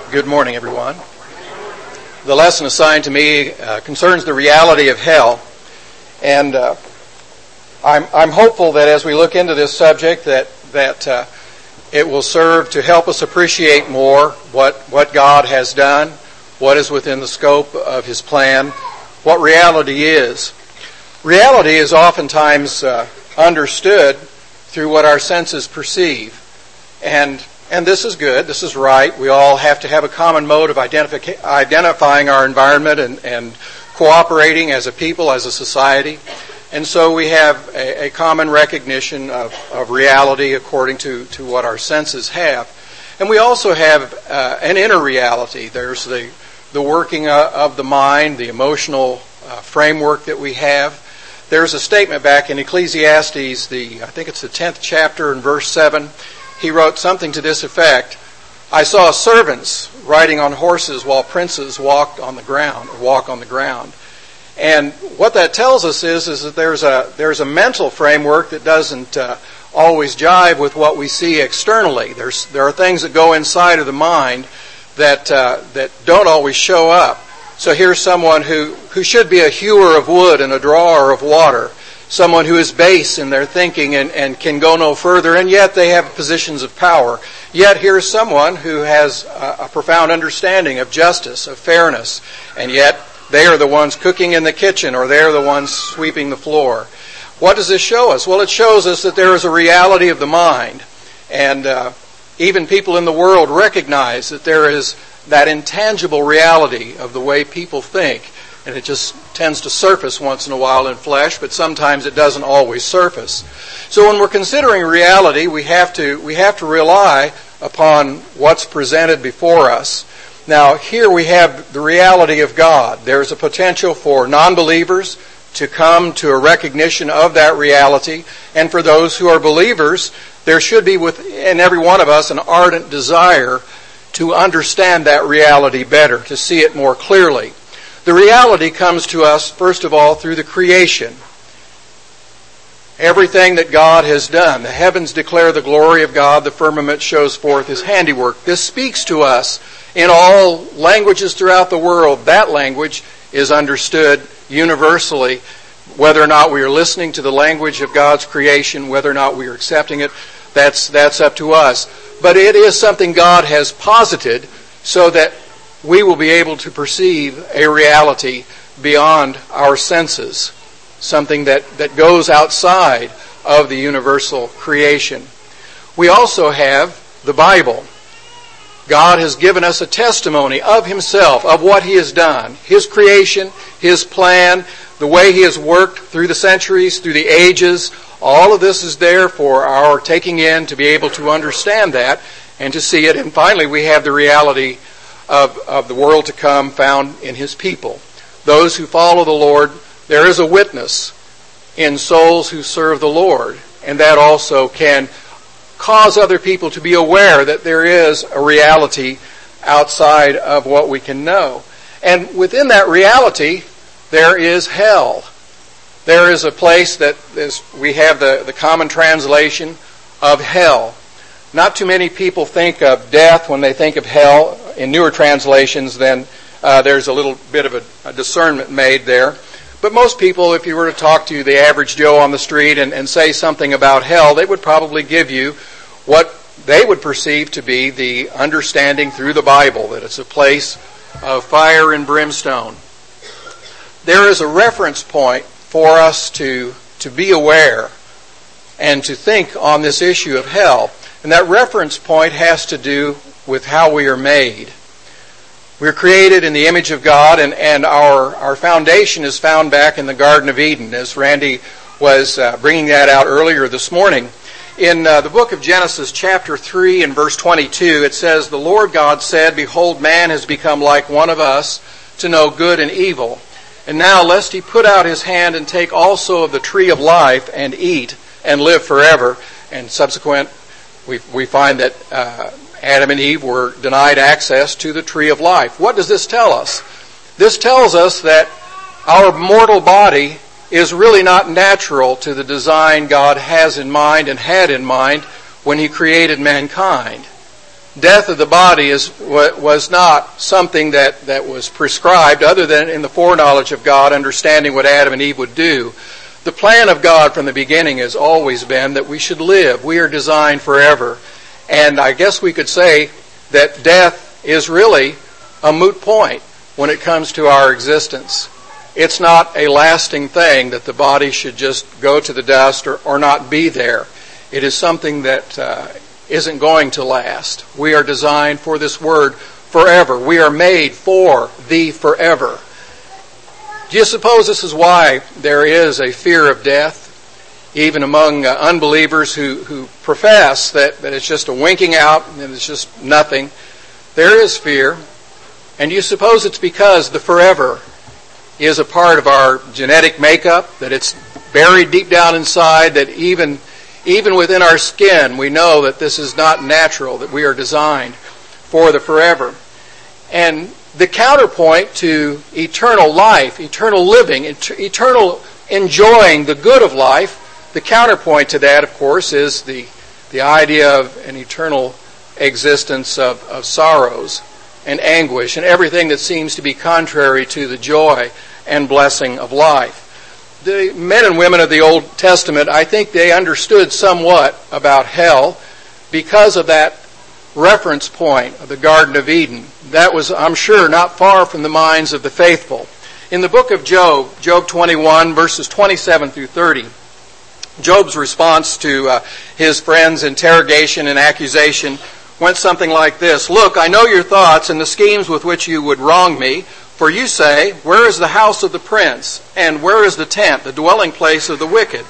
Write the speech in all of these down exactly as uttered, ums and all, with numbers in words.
Good morning, everyone. The lesson assigned to me uh, concerns the reality of hell, and uh, I'm, I'm hopeful that as we look into this subject that that uh, it will serve to help us appreciate more what what God has done, what is within the scope of His plan, what reality is. Reality is oftentimes uh, understood through what our senses perceive, and And this is good. This is right. We all have to have a common mode of identifi- identifying our environment and, and cooperating as a people, as a society. And so we have a, a common recognition of, of reality according to, to what our senses have. And we also have uh, an inner reality. There's the, the working uh, of the mind, the emotional uh, framework that we have. There's a statement back in Ecclesiastes, the I think it's the tenth chapter and verse seven. He wrote something to this effect: I saw servants riding on horses while princes walked on the ground, or walk on the ground. And what that tells us is, is that there's a there's a mental framework that doesn't uh, always jive with what we see externally. There's there are things that go inside of the mind that uh, that don't always show up. So here's someone who, who should be a hewer of wood and a drawer of water. Someone who is base in their thinking and, and can go no further, and yet they have positions of power. Yet here's someone who has a, a profound understanding of justice, of fairness, and yet they are the ones cooking in the kitchen, or they're the ones sweeping the floor. What does this show us? Well, it shows us that there is a reality of the mind, and uh, even people in the world recognize that there is that intangible reality of the way people think. And it just tends to surface once in a while in flesh, but sometimes it doesn't always surface. So when we're considering reality, we have to we have to rely upon what's presented before us. Now, here we have the reality of God. There's a potential for non-believers to come to a recognition of that reality, and for those who are believers, there should be within every one of us an ardent desire to understand that reality better, to see it more clearly. The reality comes to us, first of all, through the creation. Everything that God has done. The heavens declare the glory of God. The firmament shows forth His handiwork. This speaks to us in all languages throughout the world. That language is understood universally. Whether or not we are listening to the language of God's creation, whether or not we are accepting it, that's, that's up to us. But it is something God has posited so that we will be able to perceive a reality beyond our senses, something that, that goes outside of the universal creation. We also have the Bible. God has given us a testimony of Himself, of what He has done, His creation, His plan, the way He has worked through the centuries, through the ages. All of this is there for our taking in, to be able to understand that and to see it. And finally, we have the reality Of, of the world to come found in His people. Those who follow the Lord, there is a witness in souls who serve the Lord, and that also can cause other people to be aware that there is a reality outside of what we can know. And within that reality, there is hell. There is a place that is, we have the, the common translation of hell. Not too many people think of death when they think of hell. In newer translations, then uh, there's a little bit of a, a discernment made there. But most people, if you were to talk to the average Joe on the street and, and say something about hell, they would probably give you what they would perceive to be the understanding through the Bible, that it's a place of fire and brimstone. There is a reference point for us to, to be aware and to think on this issue of hell. And that reference point has to do with how we are made. We're created in the image of God, and, and our, our foundation is found back in the Garden of Eden, as Randy was uh, bringing that out earlier this morning. In uh, the book of Genesis, chapter three and verse twenty-two, it says, "The Lord God said, Behold, man has become like one of us, to know good and evil. And now, lest he put out his hand and take also of the tree of life, and eat, and live forever." And subsequent, we, we find that uh, Adam and Eve were denied access to the tree of life. What does this tell us? This tells us that our mortal body is really not natural to the design God has in mind and had in mind when He created mankind. death of the body is was not something that, that was prescribed other than in the foreknowledge of God, understanding what Adam and Eve would do. The plan of God from the beginning has always been that we should live. We are designed forever. And I guess we could say that death is really a moot point when it comes to our existence. It's not a lasting thing that the body should just go to the dust or, or not be there. It is something that uh, isn't going to last. We are designed for this word forever. We are made for the forever. Do you suppose this is why there is a fear of death, even among uh, unbelievers who, who profess that, that it's just a winking out and it's just nothing? There is fear. And do you suppose it's because the forever is a part of our genetic makeup, that it's buried deep down inside, that even, even within our skin we know that this is not natural, that we are designed for the forever? And the counterpoint to eternal life, eternal living, eternal enjoying the good of life, the counterpoint to that, of course, is the, the idea of an eternal existence of, of sorrows and anguish and everything that seems to be contrary to the joy and blessing of life. The men and women of the Old Testament, I think they understood somewhat about hell because of that reference point of the Garden of Eden. That was, I'm sure, not far from the minds of the faithful. In the book of Job, Job twenty-one, verses twenty-seven through thirty, Job's response to uh, his friend's interrogation and accusation went something like this: "Look, I know your thoughts and the schemes with which you would wrong me. For you say, where is the house of the prince? And where is the tent, the dwelling place of the wicked?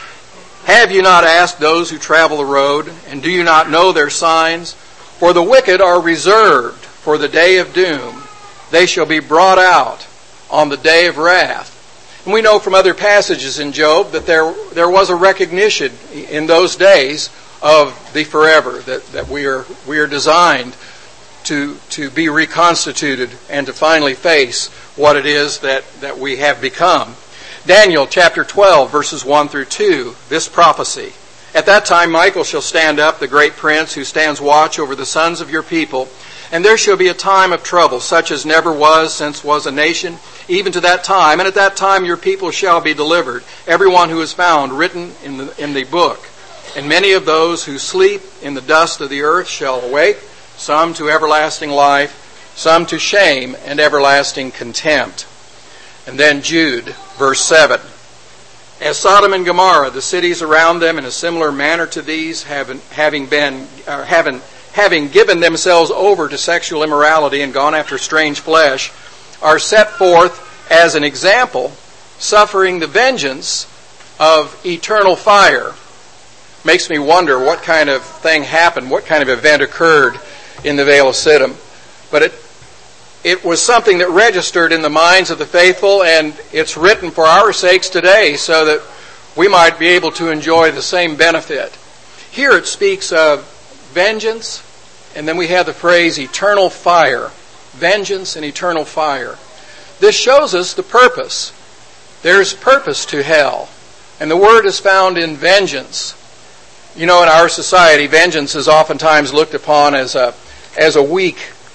Have you not asked those who travel the road? And do you not know their signs? For the wicked are reserved for the day of doom. They shall be brought out on the day of wrath." And we know from other passages in Job that there, there was a recognition in those days of the forever, that, that we are we are designed to to be reconstituted and to finally face what it is that, that we have become. Daniel chapter twelve, verses one through two, this prophecy: "At that time Michael shall stand up, the great prince who stands watch over the sons of your people, and there shall be a time of trouble, such as never was since was a nation, even to that time. And at that time your people shall be delivered, everyone who is found written in the, in the book. And many of those who sleep in the dust of the earth shall awake, some to everlasting life, some to shame and everlasting contempt." And then Jude, verse seven: "As Sodom and Gomorrah, the cities around them, in a similar manner to these, having, having been, uh, having, having given themselves over to sexual immorality and gone after strange flesh, are set forth as an example, suffering the vengeance of eternal fire." Makes me wonder what kind of thing happened, what kind of event occurred in the Vale of Siddim. But it it was something that registered in the minds of the faithful, and it's written for our sakes today so that we might be able to enjoy the same benefit. Here it speaks of vengeance, and then we have the phrase eternal fire. Vengeance and eternal fire. This shows us the purpose. There's purpose to hell, and the word is found in vengeance. You know, in our society, vengeance is oftentimes looked upon as a as a weak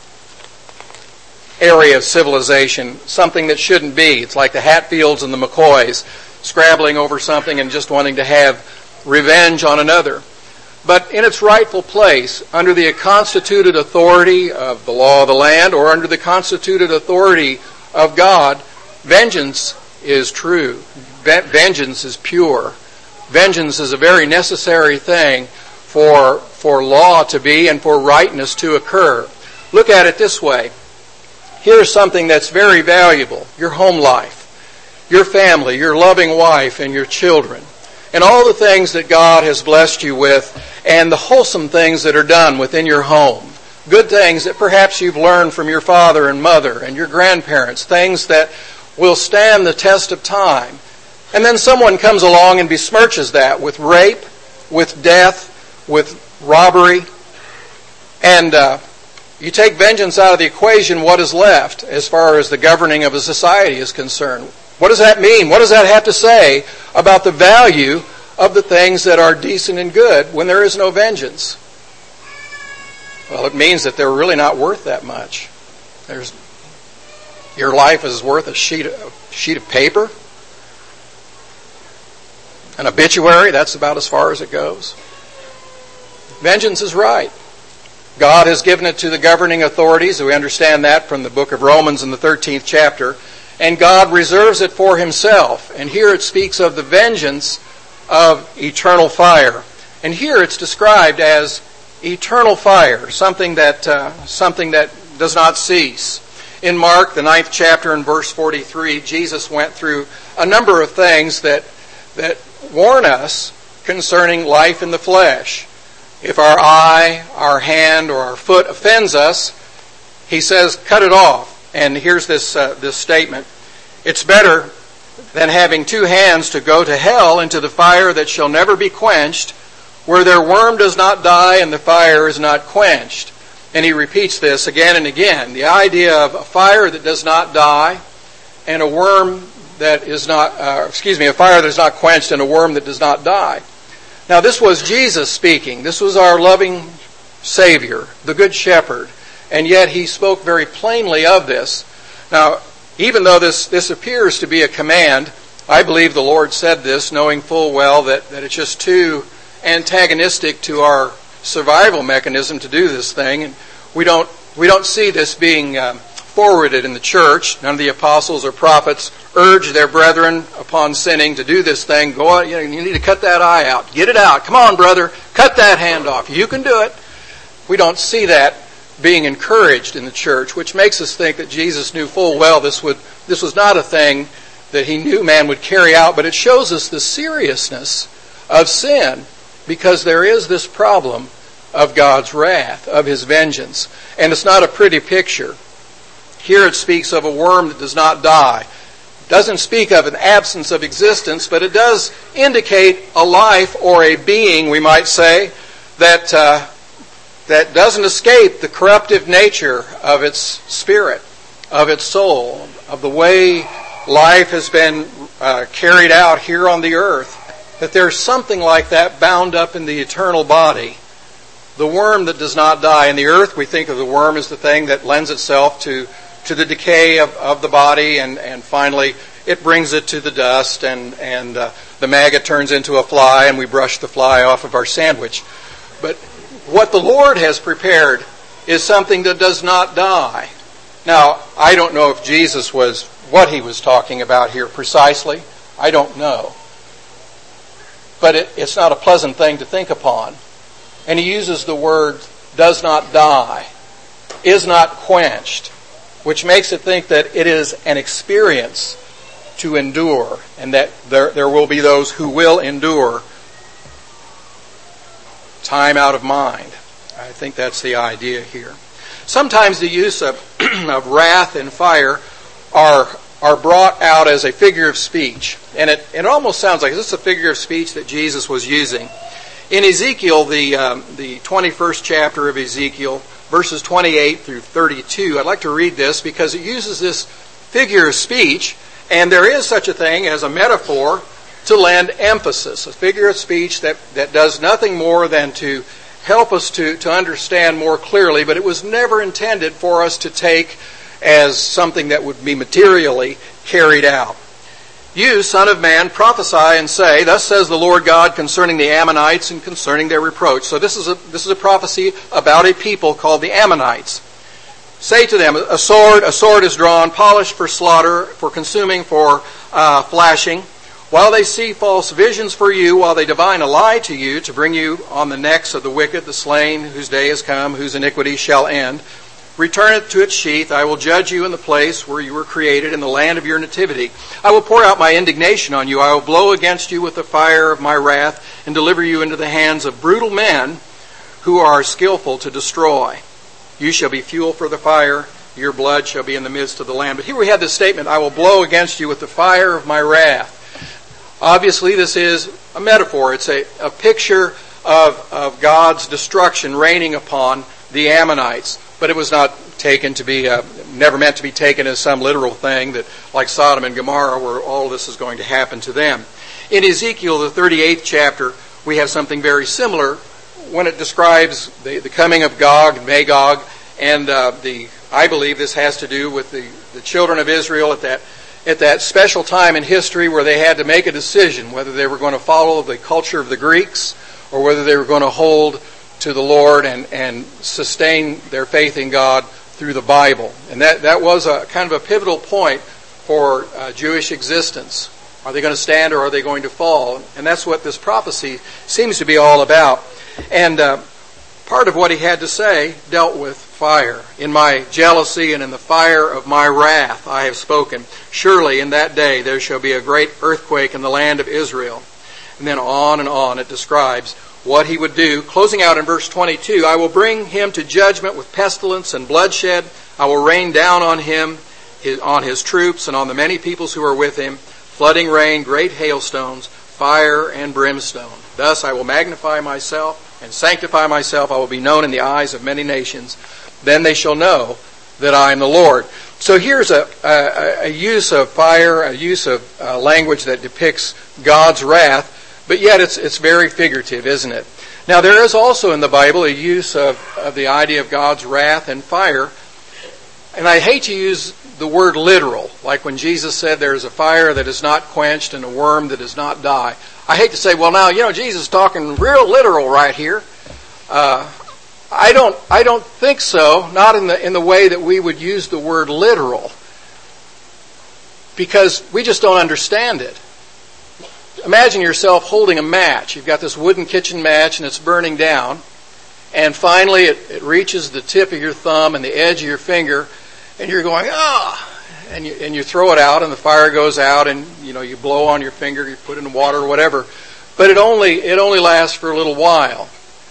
area of civilization, something that shouldn't be. It's like the Hatfields and the McCoys, scrabbling over something and just wanting to have revenge on another. But in its rightful place, under the constituted authority of the law of the land or under the constituted authority of God, vengeance is true. Vengeance is pure. Vengeance is a very necessary thing for, for law to be and for rightness to occur. Look at it this way. Here's something that's very valuable: your home life, your family, your loving wife, and your children, and all the things that God has blessed you with, and the wholesome things that are done within your home. Good things that perhaps you've learned from your father and mother and your grandparents, things that will stand the test of time. And then someone comes along and besmirches that with rape, with death, with robbery. And uh, you take vengeance out of the equation, what is left as far as the governing of a society is concerned? What does that mean? What does that have to say about the value of the things that are decent and good when there is no vengeance? Well, it means that they're really not worth that much. There's, your life is worth a sheet of, a sheet of paper. An obituary, that's about as far as it goes. Vengeance is right. God has given it to the governing authorities. We understand that from the book of Romans in the thirteenth chapter. And God reserves it for himself. And here it speaks of the vengeance of eternal fire. And here it's described as eternal fire, something that uh, something that does not cease. In Mark, the ninth chapter, in verse forty-three, Jesus went through a number of things that that warn us concerning life in the flesh. If our eye, our hand, or our foot offends us, he says, cut it off. And here's this uh, this statement: it's better than having two hands to go to hell, into the fire that shall never be quenched, where their worm does not die and the fire is not quenched. And he repeats this again and again. The idea of a fire that does not die and a worm that is not, uh, excuse me, a fire that is not quenched and a worm that does not die. Now this was Jesus speaking. This was our loving Savior, the Good Shepherd. And yet he spoke very plainly of this. Now, even though this, this appears to be a command, I believe the Lord said this knowing full well that, that it's just too antagonistic to our survival mechanism to do this thing. And we don't we don't see this being um, forwarded in the church. None of the apostles or prophets urge their brethren upon sinning to do this thing. Go out, you know, you need to cut that eye out. Get it out. Come on, brother. Cut that hand off. You can do it. We don't see that being encouraged in the church, which makes us think that Jesus knew full well this would this was not a thing that he knew man would carry out, but it shows us the seriousness of sin, because there is this problem of God's wrath, of his vengeance. And it's not a pretty picture. Here it speaks of a worm that does not die. It doesn't speak of an absence of existence, but it does indicate a life, or a being, we might say, that uh, that doesn't escape the corruptive nature of its spirit, of its soul, of the way life has been uh, carried out here on the earth. That there's something like that bound up in the eternal body. The worm that does not die. In the earth, we think of the worm as the thing that lends itself to, to the decay of, of the body, and, and finally it brings it to the dust, and, and uh, the maggot turns into a fly, and we brush the fly off of our sandwich. But what the Lord has prepared is something that does not die. Now, I don't know if Jesus was, what he was talking about here precisely. I don't know. But it, it's not a pleasant thing to think upon. And he uses the word does not die, is not quenched, which makes it think that it is an experience to endure, and that there, there will be those who will endure time out of mind. I think that's the idea here. Sometimes the use of, of wrath and fire are are brought out as a figure of speech. And it, it almost sounds like this is a figure of speech that Jesus was using. In Ezekiel, the um, the twenty-first chapter of Ezekiel, verses twenty-eight through thirty-two, I'd like to read this because it uses this figure of speech, and there is such a thing as a metaphor to lend emphasis, a figure of speech that, that does nothing more than to help us to, to understand more clearly, but it was never intended for us to take as something that would be materially carried out. You, son of man, prophesy and say, thus says the Lord God concerning the Ammonites and concerning their reproach. So this is a this is a prophecy about a people called the Ammonites. Say to them, a sword, a sword is drawn, polished for slaughter, for consuming, for uh, flashing. While they see false visions for you, while they divine a lie to you, to bring you on the necks of the wicked, the slain, whose day is come, whose iniquity shall end. Return it to its sheath. I will judge you in the place where you were created, in the land of your nativity. I will pour out my indignation on you. I will blow against you with the fire of my wrath, and deliver you into the hands of brutal men who are skillful to destroy. You shall be fuel for the fire. Your blood shall be in the midst of the land. But here we have this statement, I will blow against you with the fire of my wrath. Obviously, this is a metaphor. It's a, a picture of, of God's destruction raining upon the Ammonites. But it was not taken to be, uh, never meant to be taken as some literal thing that, like Sodom and Gomorrah, where all this is going to happen to them. In Ezekiel, the thirty-eighth chapter, we have something very similar when it describes the, the coming of Gog and Magog, and uh, the I believe this has to do with the, the children of Israel at that at that special time in history where they had to make a decision whether they were going to follow the culture of the Greeks or whether they were going to hold to the Lord and, and sustain their faith in God through the Bible. And that, that was a kind of a pivotal point for uh, Jewish existence. Are they going to stand or are they going to fall? And that's what this prophecy seems to be all about. And uh, part of what he had to say dealt with fire. In my jealousy and in the fire of my wrath I have spoken. Surely in that day there shall be a great earthquake in the land of Israel. And then on and on it describes what he would do. Closing out in verse twenty-two, I will bring him to judgment with pestilence and bloodshed. I will rain down on him, his, on his troops, and on the many peoples who are with him, flooding rain, great hailstones, fire and brimstone. Thus I will magnify myself and sanctify myself. I will be known in the eyes of many nations. Then they shall know that I am the Lord. So here's a, a, a use of fire, a use of uh, language that depicts God's wrath, but yet it's it's very figurative, isn't it? Now there is also in the Bible a use of, of the idea of God's wrath and fire, and I hate to use the word literal, like when Jesus said there is a fire that is not quenched and a worm that does not die. I hate to say, well now, you know, Jesus is talking real literal right here. Uh, I don't I don't think so, not in the in the way that we would use the word literal, because we just don't understand it. Imagine yourself holding a match. You've got this wooden kitchen match and it's burning down, and finally it, it reaches the tip of your thumb and the edge of your finger, and you're going, ah, and you and you throw it out and the fire goes out, and you know you blow on your finger, you put it in water or whatever, but it only it only lasts for a little while.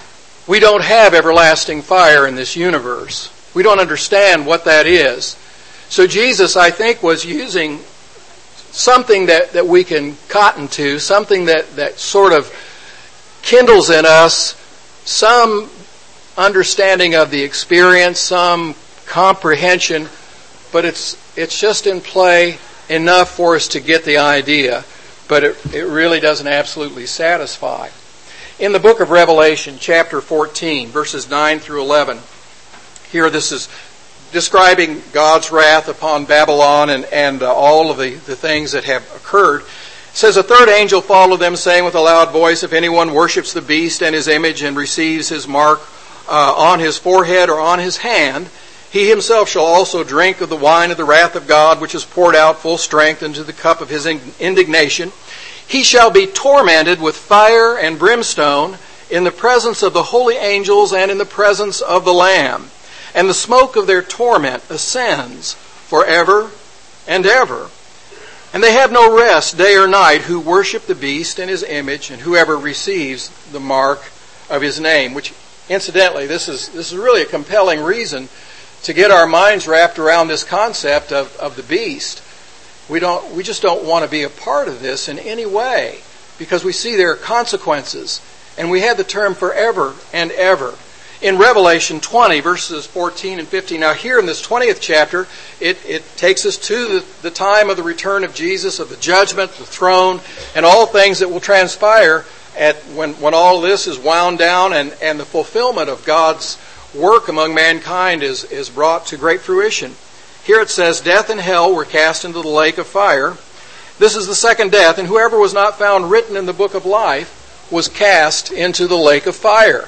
We don't have everlasting fire in this universe. We don't understand what that is. So Jesus, I think, was using something that, that we can cotton to, something that, that sort of kindles in us some understanding of the experience, some comprehension, but it's it's just in play enough for us to get the idea, but it, it really doesn't absolutely satisfy. In the book of Revelation, chapter fourteen, verses nine through eleven, here this is describing God's wrath upon Babylon and, and uh, all of the, the things that have occurred. It says, a third angel followed them, saying with a loud voice, if anyone worships the beast and his image and receives his mark uh, on his forehead or on his hand, he himself shall also drink of the wine of the wrath of God, which is poured out full strength into the cup of his indignation. He shall be tormented with fire and brimstone in the presence of the holy angels and in the presence of the Lamb. And the smoke of their torment ascends forever and ever. And they have no rest day or night who worship the beast and his image, and whoever receives the mark of his name. Which, incidentally, this is this is really a compelling reason to get our minds wrapped around this concept of, of the beast. We don't we just don't want to be a part of this in any way, because we see there are consequences. And we have the term forever and ever. In Revelation twenty, verses fourteen and fifteen, now here in this twentieth chapter, it, it takes us to the, the time of the return of Jesus, of the judgment, the throne, and all things that will transpire at when, when all this is wound down and, and the fulfillment of God's work among mankind is, is brought to great fruition. Here it says, death and hell were cast into the lake of fire. This is the second death, and whoever was not found written in the book of life was cast into the lake of fire.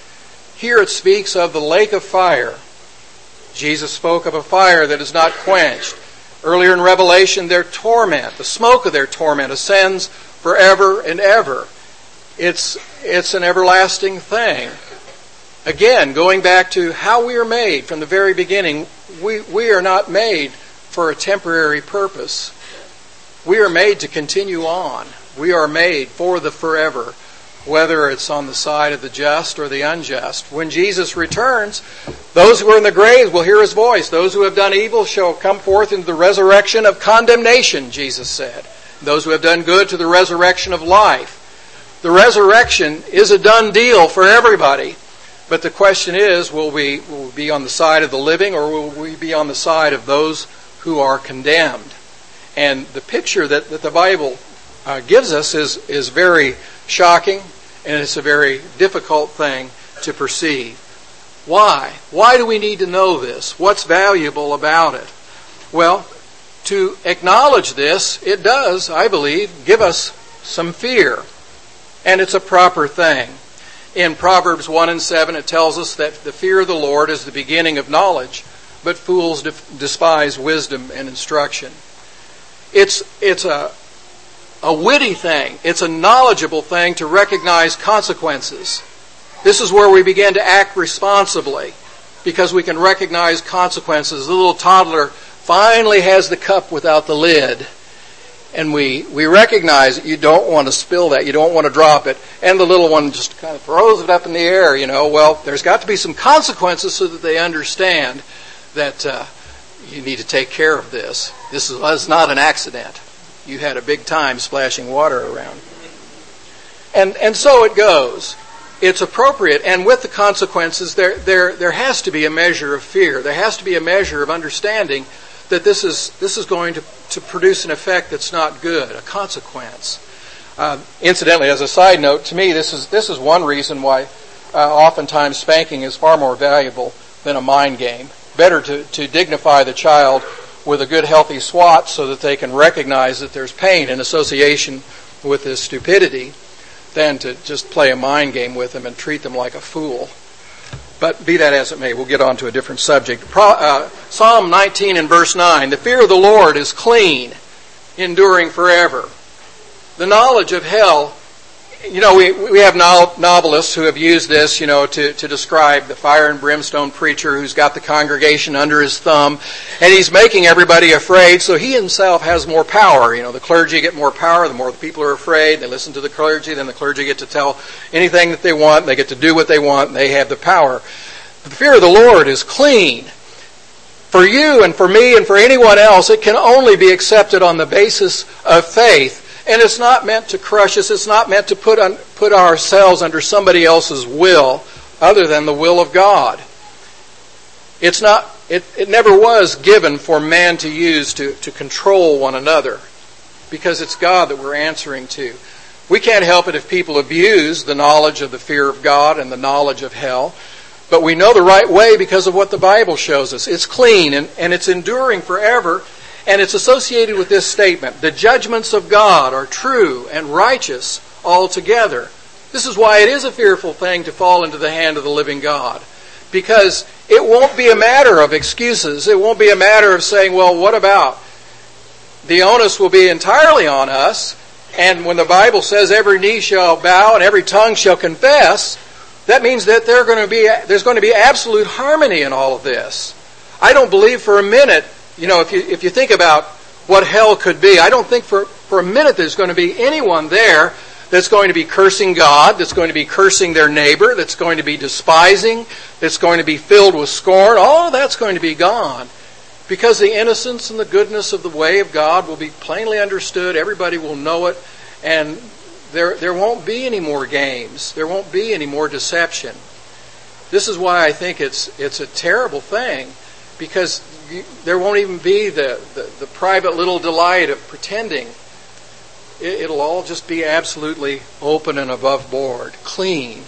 Here it speaks of the lake of fire. Jesus spoke of a fire that is not quenched. Earlier in Revelation, their torment, the smoke of their torment ascends forever and ever. It's, it's an everlasting thing. Again, going back to how we are made from the very beginning, we, we are not made for a temporary purpose. We are made to continue on. We are made for the forever, whether it's on the side of the just or the unjust. When Jesus returns, those who are in the graves will hear his voice. Those who have done evil shall come forth into the resurrection of condemnation, Jesus said. Those who have done good to the resurrection of life. The resurrection is a done deal for everybody. But the question is, will we, will we be on the side of the living, or will we be on the side of those who are condemned? And the picture that, that the Bible uh, gives us is, is very shocking, and it's a very difficult thing to perceive. Why? Why do we need to know this? What's valuable about it? Well, to acknowledge this, it does, I believe, give us some fear. And it's a proper thing. In Proverbs one and seven, it tells us that the fear of the Lord is the beginning of knowledge, but fools despise wisdom and instruction. It's, it's a, a witty thing. It's a knowledgeable thing to recognize consequences. This is where we begin to act responsibly, because we can recognize consequences. The little toddler finally has the cup without the lid. And we, we recognize that you don't want to spill that. You don't want to drop it. And the little one just kind of throws it up in the air, you know. Well, there's got to be some consequences so that they understand that uh, you need to take care of this. This is, was not an accident. You had a big time splashing water around. And and so it goes. It's appropriate. And with the consequences, there there there has to be a measure of fear. There has to be a measure of understanding that this is this is going to, to produce an effect that's not good, a consequence. Uh, incidentally, as a side note, to me, this is this is one reason why uh, oftentimes spanking is far more valuable than a mind game. Better to, to dignify the child with a good, healthy swat so that they can recognize that there's pain in association with this stupidity than to just play a mind game with them and treat them like a fool. But be that as it may, we'll get on to a different subject. Pro, uh, Psalm nineteen and verse nine, the fear of the Lord is clean, enduring forever. The knowledge of hell, you know, we we have novelists who have used this, you know, to, to describe the fire and brimstone preacher who's got the congregation under his thumb, and he's making everybody afraid, so he himself has more power. You know, the clergy get more power, the more the people are afraid, they listen to the clergy, then the clergy get to tell anything that they want, they get to do what they want, and they have the power. But the fear of the Lord is clean. For you and for me and for anyone else, it can only be accepted on the basis of faith. And it's not meant to crush us. It's not meant to put on, put ourselves under somebody else's will other than the will of God. It's not. It, it never was given for man to use to, to control one another, because it's God that we're answering to. We can't help it if people abuse the knowledge of the fear of God and the knowledge of hell. But we know the right way because of what the Bible shows us. It's clean and, and it's enduring forever. And it's associated with this statement: the judgments of God are true and righteous altogether. This is why it is a fearful thing to fall into the hand of the living God. Because it won't be a matter of excuses. It won't be a matter of saying, well, what about? The onus will be entirely on us. And when the Bible says every knee shall bow and every tongue shall confess, that means that there are going to be, there's going to be absolute harmony in all of this. I don't believe for a minute, you know, if you if you think about what hell could be, I don't think for, for a minute there's going to be anyone there that's going to be cursing God, that's going to be cursing their neighbor, that's going to be despising, that's going to be filled with scorn. All of that's going to be gone, because the innocence and the goodness of the way of God will be plainly understood. Everybody will know it, and there there won't be any more games. There won't be any more deception. This is why I think it's it's a terrible thing, because there won't even be the, the, the private little delight of pretending. It, it'll all just be absolutely open and above board, clean.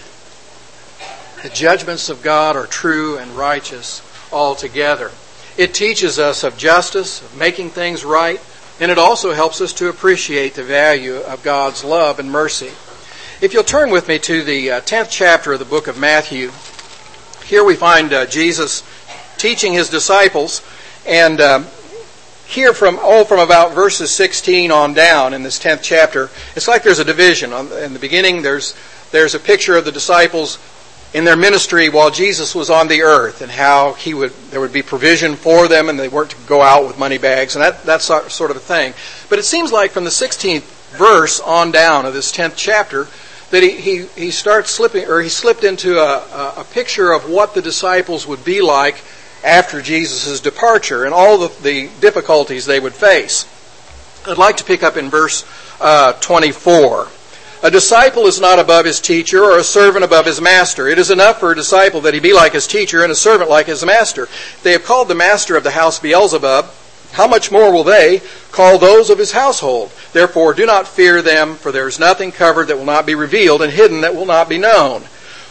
The judgments of God are true and righteous altogether. It teaches us of justice, of making things right, and it also helps us to appreciate the value of God's love and mercy. If you'll turn with me to the uh, tenth chapter of the book of Matthew, here we find uh, Jesus teaching his disciples, and um, here from oh from about verses sixteen on down in this tenth chapter, it's like there's a division. In the beginning, there's there's a picture of the disciples in their ministry while Jesus was on the earth, and how he would there would be provision for them, and they weren't to go out with money bags, and that that sort of a thing. But it seems like from the sixteenth verse on down of this tenth chapter that he he, he starts slipping, or he slipped into a, a, a picture of what the disciples would be like after Jesus' departure and all the, the difficulties they would face. I'd like to pick up in verse uh, twenty-four. A disciple is not above his teacher, or a servant above his master. It is enough for a disciple that he be like his teacher, and a servant like his master. If they have called the master of the house Beelzebub, how much more will they call those of his household? Therefore do not fear them, for there is nothing covered that will not be revealed, and hidden that will not be known.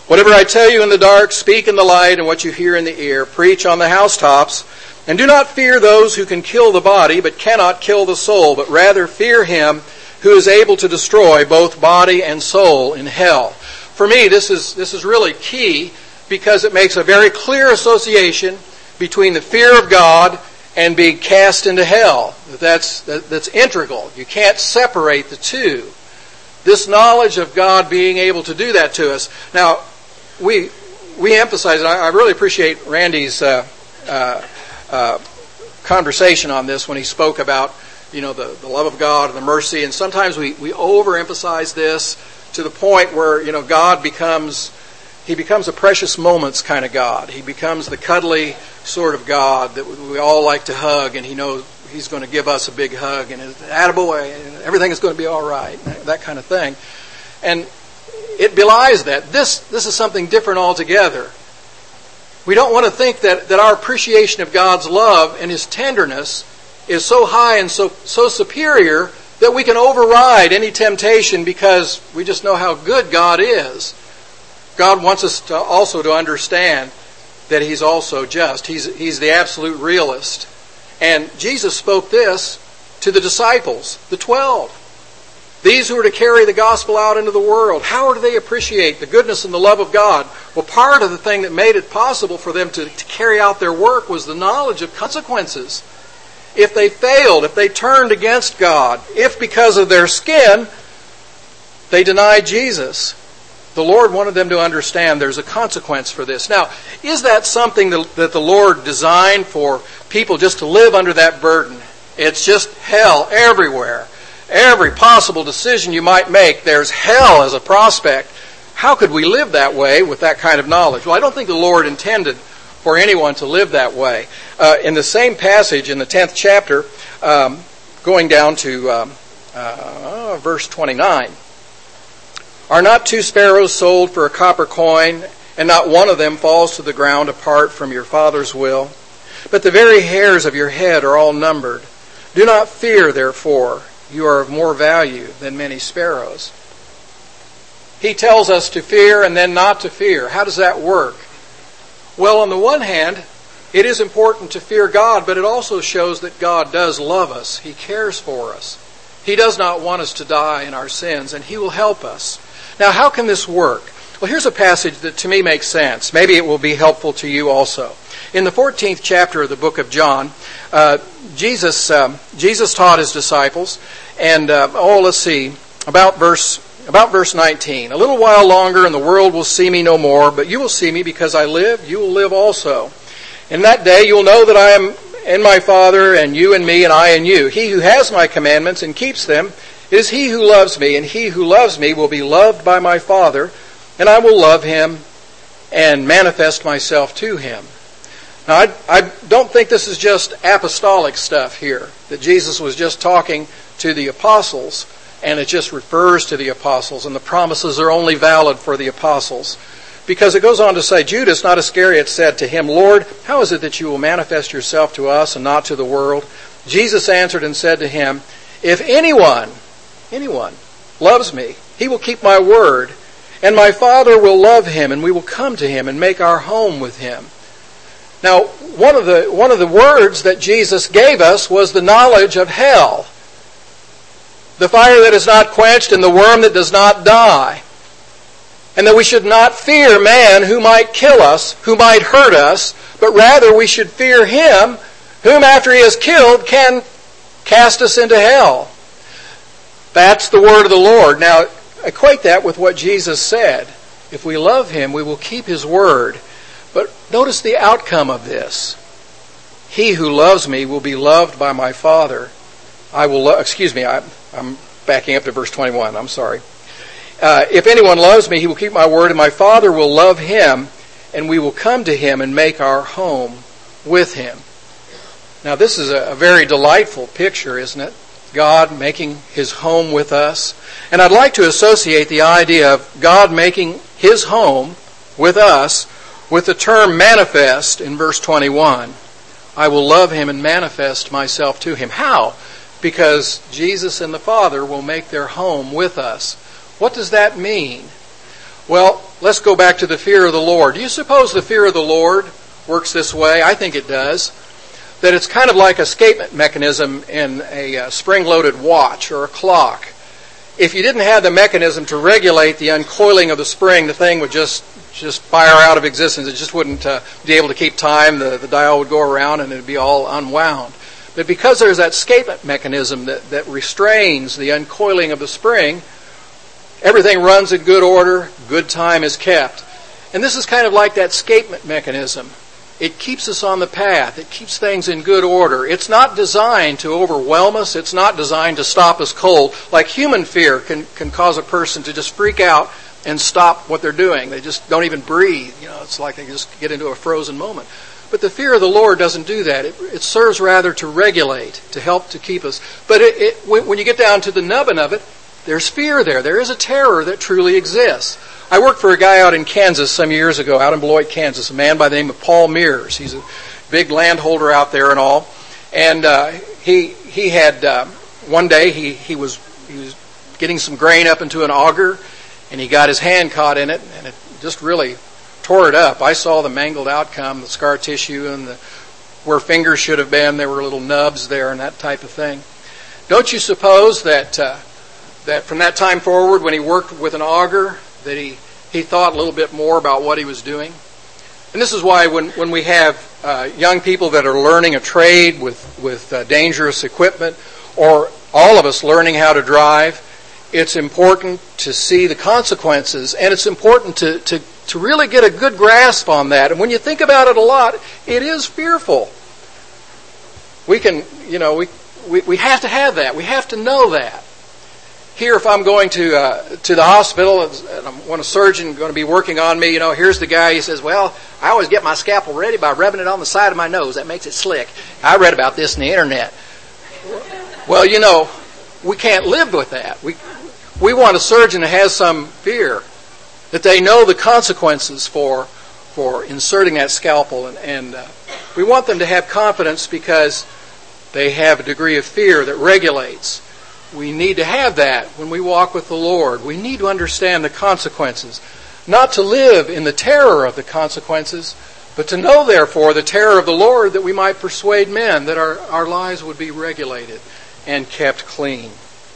Whatever I tell you in the dark, speak in the light, and what you hear in the ear, preach on the housetops. And do not fear those who can kill the body, but cannot kill the soul, but rather fear him who is able to destroy both body and soul in hell. For me, this is this is really key, because it makes a very clear association between the fear of God and being cast into hell. That's that, that's integral. You can't separate the two. This knowledge of God being able to do that to us. Now, we we emphasize, and I, I really appreciate Randy's uh, uh, uh, conversation on this when he spoke about, you know, the, the love of God and the mercy. And sometimes we, we overemphasize this to the point where, you know, God becomes, he becomes a precious moments kind of God. He becomes the cuddly sort of God that we all like to hug, and he knows he's going to give us a big hug, and attaboy, and everything is going to be all right, that kind of thing. And it belies that. This, this is something different altogether. We don't want to think that, that our appreciation of God's love and his tenderness is so high and so, so superior that we can override any temptation because we just know how good God is. God wants us to also to understand that he's also just. He's, he's the absolute realist. And Jesus spoke this to the disciples, the twelve. These who are to carry the gospel out into the world. How do they appreciate the goodness and the love of God? Well, part of the thing that made it possible for them to, to carry out their work was the knowledge of consequences. If they failed, if they turned against God, if because of their skin they denied Jesus, the Lord wanted them to understand there's a consequence for this. Now, is that something that the Lord designed for people just to live under that burden? It's just hell everywhere. Every possible decision you might make, there's hell as a prospect. How could we live that way with that kind of knowledge? Well, I don't think the Lord intended for anyone to live that way. Uh, in the same passage, in the tenth chapter, um, going down to um, uh, verse twenty-nine, are not two sparrows sold for a copper coin, and not one of them falls to the ground apart from your Father's will? But the very hairs of your head are all numbered. Do not fear, therefore. You are of more value than many sparrows. He tells us to fear and then not to fear. How does that work? Well, on the one hand, it is important to fear God, but it also shows that God does love us. He cares for us. He does not want us to die in our sins, and he will help us. Now, how can this work? Well, here's a passage that to me makes sense. Maybe it will be helpful to you also. In the fourteenth chapter of the book of John, uh, Jesus um, Jesus taught his disciples, and uh, oh, let's see, about verse about verse nineteen. A little while longer, and the world will see me no more, but you will see me because I live. You will live also. In that day, you will know that I am in my Father, and you in me, and I in you. He who has my commandments and keeps them is he who loves me, and he who loves me will be loved by my Father, and I will love him and manifest myself to him. Now, I, I don't think this is just apostolic stuff here, that Jesus was just talking to the apostles, and it just refers to the apostles, and the promises are only valid for the apostles. Because it goes on to say, Judas, not Iscariot, said to him, Lord, how is it that you will manifest yourself to us and not to the world? Jesus answered and said to him, if anyone, anyone loves me, he will keep my word, and my Father will love him, and we will come to him and make our home with him. Now, one of the one of the words that Jesus gave us was the knowledge of hell. The fire that is not quenched and the worm that does not die. And that we should not fear man who might kill us, who might hurt us, but rather we should fear him whom after he is killed can cast us into hell. That's the word of the Lord. Now, equate that with what Jesus said. If we love him, we will keep his word. But notice the outcome of this. He who loves me will be loved by my Father. I will, lo- excuse me, I, I'm backing up to verse twenty-one, I'm sorry. Uh, if anyone loves me, he will keep my word, and my Father will love him, and we will come to him and make our home with him. Now this is a, a very delightful picture, isn't it? God making his home with us. And I'd like to associate the idea of God making his home with us with the term manifest in verse twenty-one. I will love him and manifest myself to him. How? Because Jesus and the Father will make their home with us. What does that mean? Well, let's go back to the fear of the Lord. Do you suppose the fear of the Lord works this way? I think it does. That it's kind of like a escapement mechanism in a uh, spring-loaded watch or a clock. If you didn't have the mechanism to regulate the uncoiling of the spring, the thing would just just fire out of existence. It just wouldn't uh, be able to keep time. The, the dial would go around and it would be all unwound. But because there's that escapement mechanism that, that restrains the uncoiling of the spring, everything runs in good order, good time is kept. And this is kind of like that escapement mechanism. It keeps us on the path. It keeps things in good order. It's not designed to overwhelm us. It's not designed to stop us cold. Like human fear can, can cause a person to just freak out and stop what they're doing. They just don't even breathe. You know, it's like they just get into a frozen moment. But the fear of the Lord doesn't do that. It, it serves rather to regulate, to help to keep us. But it, it, when, when you get down to the nubbin of it, there's fear there. There is a terror that truly exists. I worked for a guy out in Kansas some years ago, out in Beloit, Kansas, a man by the name of Paul Mears. He's a big landholder out there and all. And uh, he he had, uh, one day he, he was he was getting some grain up into an auger, and he got his hand caught in it, and it just really tore it up. I saw the mangled outcome, the scar tissue, and the, where fingers should have been, there were little nubs there and that type of thing. Don't you suppose that uh, that from that time forward, when he worked with an auger, that he, he thought a little bit more about what he was doing? And this is why when, when we have uh, young people that are learning a trade with, with uh, dangerous equipment, or all of us learning how to drive, it's important to see the consequences, and it's important to, to, to really get a good grasp on that. And when you think about it a lot, it is fearful. We can, you know, we, we, we have to have that. We have to know that. Here, if I'm going to uh, to the hospital and I want a surgeon going to be working on me, you know, here's the guy. He says, "Well, I always get my scalpel ready by rubbing it on the side of my nose. That makes it slick. I read about this in the internet." Well, you know, we can't live with that. We we want a surgeon who has some fear, that they know the consequences for for inserting that scalpel, and, and uh, we want them to have confidence because they have a degree of fear that regulates. We need to have that when we walk with the Lord. We need to understand the consequences. Not to live in the terror of the consequences, but to know, therefore, the terror of the Lord, that we might persuade men that our, our lives would be regulated and kept clean.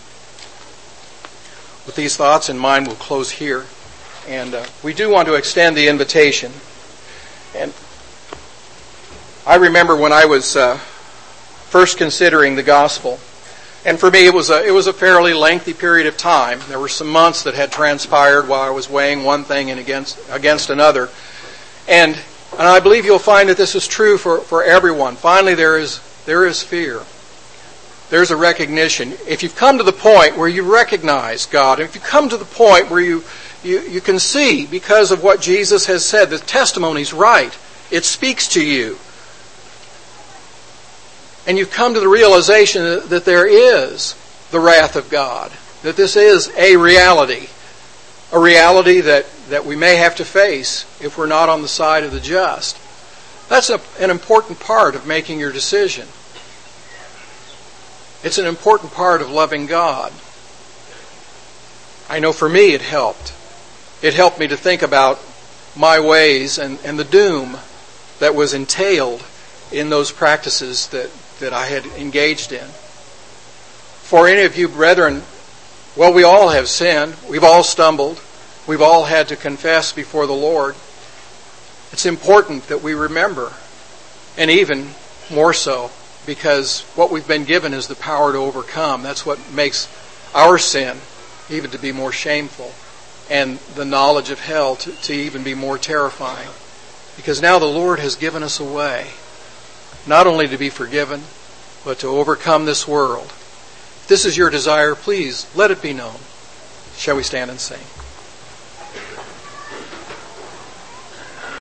With these thoughts in mind, we'll close here. And uh, we do want to extend the invitation. And I remember when I was uh, first considering the gospel, and for me, it was a it was a fairly lengthy period of time. There were some months that had transpired while I was weighing one thing and against against another, and and I believe you'll find that this is true for, for everyone. Finally, there is there is fear. There's a recognition. If you've come to the point where you recognize God, if you come to the point where you you you can see, because of what Jesus has said, the testimony's right. It speaks to you. And you've come to the realization that there is the wrath of God, that this is a reality, a reality that, that we may have to face if we're not on the side of the just. That's a, an important part of making your decision. It's an important part of loving God. I know for me it helped. It helped me to think about my ways and, and the doom that was entailed in those practices that that I had engaged in. For any of you brethren, well, we all have sinned. We've all stumbled. We've all had to confess before the Lord. It's important that we remember, and even more so, because what we've been given is the power to overcome. That's what makes our sin even to be more shameful, and the knowledge of hell to, to even be more terrifying. Because now the Lord has given us a way, not only to be forgiven, but to overcome this world. If this is your desire, please let it be known. Shall we stand and sing?